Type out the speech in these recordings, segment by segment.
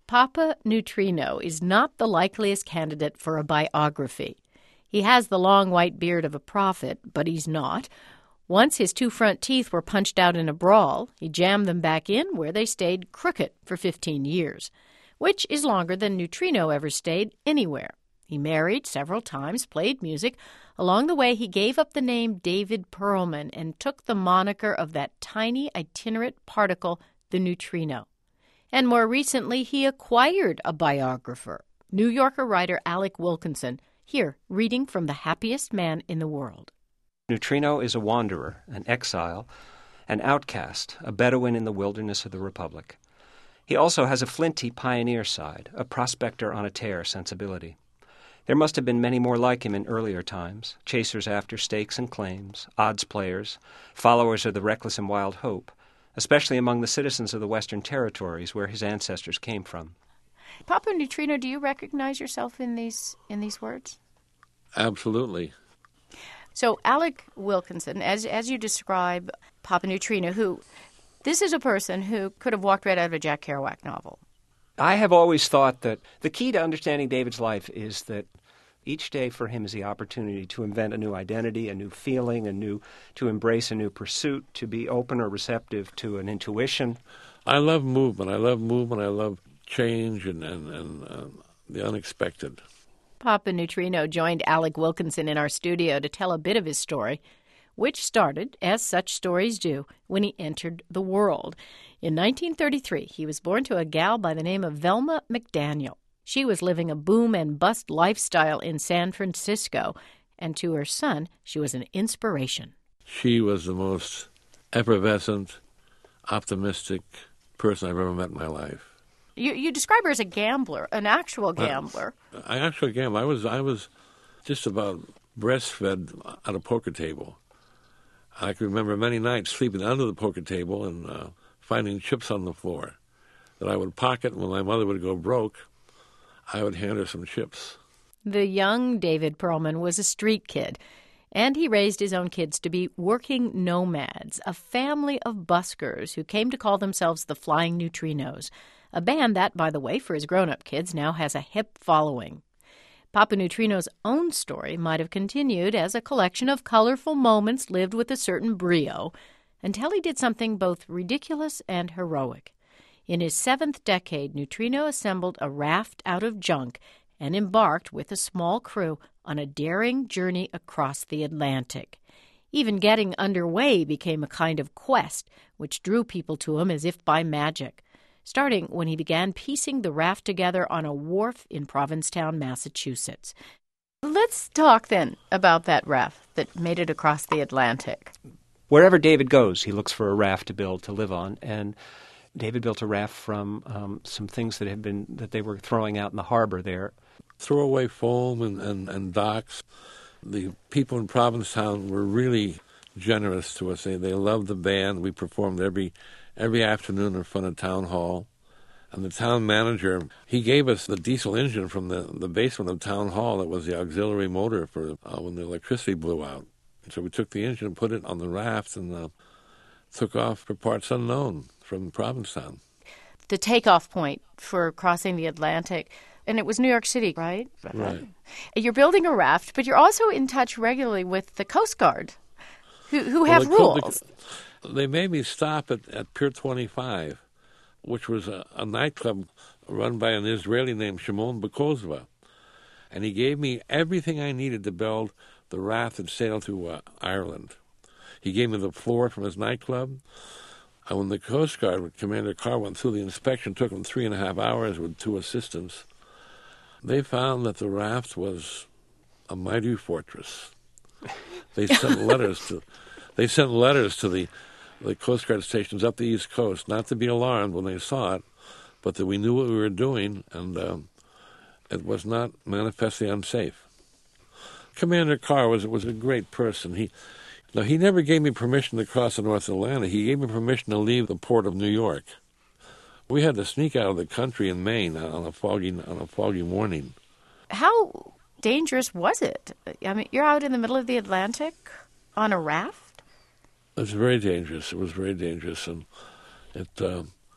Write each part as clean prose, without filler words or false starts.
Papa Neutrino is not the likeliest candidate for a biography. He has the long white beard of a prophet, but he's not. Once his two front teeth were punched out in a brawl, he jammed them back in where they stayed crooked for 15 years, which is longer than Neutrino ever stayed anywhere. He married several times, played music. Along the way, he gave up the name David Perlman and took the moniker of that tiny itinerant particle, the neutrino. And more recently, he acquired a biographer, New Yorker writer Alec Wilkinson, here reading from The Happiest Man in the World. Neutrino is a wanderer, an exile, an outcast, a Bedouin in the wilderness of the Republic. He also has a flinty pioneer side, a prospector on a tear sensibility. There must have been many more like him in earlier times, chasers after stakes and claims, odds players, followers of the reckless and wild hope, especially among the citizens of the Western Territories where his ancestors came from. Papa Neutrino, do you recognize yourself in these words? Absolutely. So Alec Wilkinson, as you describe Papa Neutrino, this is a person who could have walked right out of a Jack Kerouac novel. I have always thought that the key to understanding David's life is that each day for him is the opportunity to invent a new identity, a new feeling, to embrace a new pursuit, to be open or receptive to an intuition. I love movement. I love change and the unexpected. Papa Neutrino joined Alec Wilkinson in our studio to tell a bit of his story, which started, as such stories do, when he entered the world. In 1933, he was born to a gal by the name of Velma McDaniel. She was living a boom-and-bust lifestyle in San Francisco, and to her son, she was an inspiration. She was the most effervescent, optimistic person I've ever met in my life. You describe her as a gambler, an actual gambler. I actually gambled. I was just about breastfed at a poker table. I can remember many nights sleeping under the poker table and finding chips on the floor that I would pocket. When my mother would go broke, I would hand her some chips. The young David Perlman was a street kid, and he raised his own kids to be working nomads, a family of buskers who came to call themselves the Flying Neutrinos, a band that, by the way, for his grown-up kids now has a hip following. Papa Neutrino's own story might have continued as a collection of colorful moments lived with a certain brio until he did something both ridiculous and heroic. In his 7th decade, Neutrino assembled a raft out of junk and embarked with a small crew on a daring journey across the Atlantic. Even getting underway became a kind of quest, which drew people to him as if by magic, starting when he began piecing the raft together on a wharf in Provincetown, Massachusetts. Let's talk then about that raft that made it across the Atlantic. Wherever David goes, he looks for a raft to build to live on, and David built a raft from some things that they were throwing out in the harbor there. Throwaway foam and docks. The people in Provincetown were really generous to us. They loved the band. We performed every afternoon in front of Town Hall. And the town manager, he gave us the diesel engine from the basement of Town Hall that was the auxiliary motor for when the electricity blew out. And so we took the engine and put it on the raft and took off for parts unknown from Provincetown. The takeoff point for crossing the Atlantic, and it was New York City, right? Right. You're building a raft, but you're also in touch regularly with the Coast Guard, who have rules. They made me stop at Pier 25, which was a nightclub run by an Israeli named Shimon Bekozva. And he gave me everything I needed to build the raft that sailed to Ireland. He gave me the floor from his nightclub. And when the Coast Guard with Commander Carr went through the inspection, took him 3.5 hours with 2 assistants, they found that the raft was a mighty fortress. They sent letters to the Coast Guard stations up the East Coast, not to be alarmed when they saw it, but that we knew what we were doing, and it was not manifestly unsafe. Commander Carr was a great person. He never gave me permission to cross the North Atlantic. He gave me permission to leave the port of New York. We had to sneak out of the country in Maine on a foggy morning. How dangerous was it? I mean, you're out in the middle of the Atlantic on a raft? It was very dangerous. It was very dangerous, and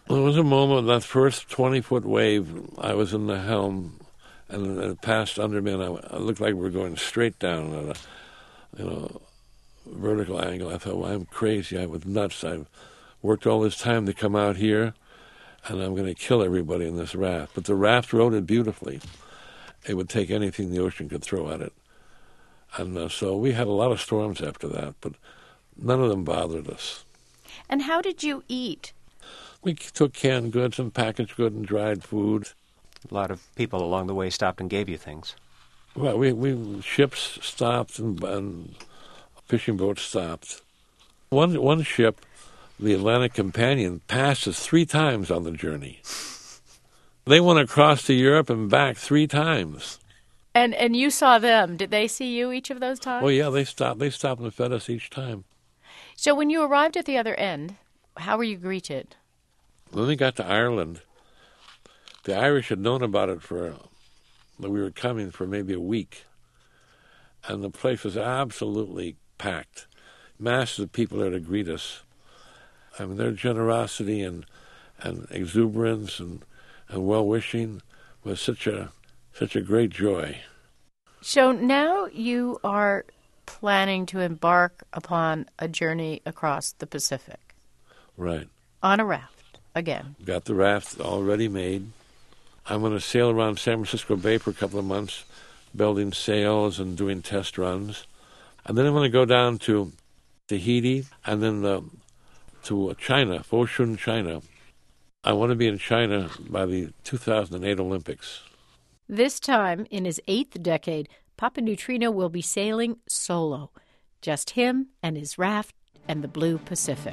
There was a moment, that first 20-foot wave, I was in the helm, and it passed under me, and I looked like we were going straight down at a vertical angle. I thought, well, I'm crazy. I was nuts. I've worked all this time to come out here, and I'm going to kill everybody in this raft. But the raft rode it beautifully. It would take anything the ocean could throw at it. And so we had a lot of storms after that, but none of them bothered us. And how did you eat? We took canned goods and packaged goods and dried food. A lot of people along the way stopped and gave you things. Well, we ships stopped and fishing boats stopped. One ship, the Atlantic Companion, passed us 3 times on the journey. They went across to Europe and back 3 times. And you saw them. Did they see you each of those times? Well, yeah, they stopped. They stopped and fed us each time. So when you arrived at the other end, how were you greeted? When we got to Ireland, the Irish had known about it that we were coming for maybe a week. And the place was absolutely packed. Masses of people there to greet us. I mean, their generosity and exuberance and well-wishing was such a great joy. So now you are planning to embark upon a journey across the Pacific. Right. On a raft, again. Got the raft already made. I'm going to sail around San Francisco Bay for a couple of months, building sails and doing test runs. And then I'm going to go down to Tahiti and then to China, Foshun, China. I want to be in China by the 2008 Olympics. This time, in his 8th decade, Papa Neutrino will be sailing solo. Just him and his raft and the blue Pacific.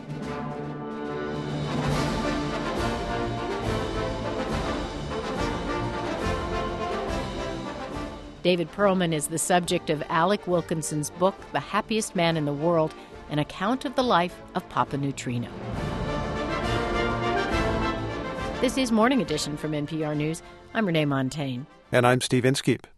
David Perlman is the subject of Alec Wilkinson's book, The Happiest Man in the World, an account of the life of Papa Neutrino. This is Morning Edition from NPR News. I'm Renee Montagne. And I'm Steve Inskeep.